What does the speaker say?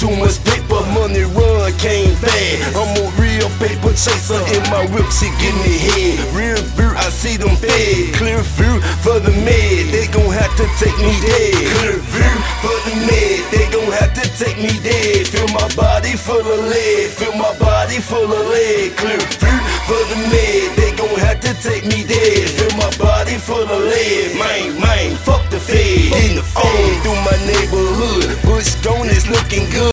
too much paper, money run came bad. I'm a real paper chaser in my whip, she give me head. Real view, I see them fed. Clear view for the med, they gon' have to take me dead. Clear view for the med, they gon' have to take me dead. Feel my body full of lead, feel my body full of lead. Clear view for the med, they gon' have to take me dead. Feel my body full of lead, man, fuck the fed. On through my name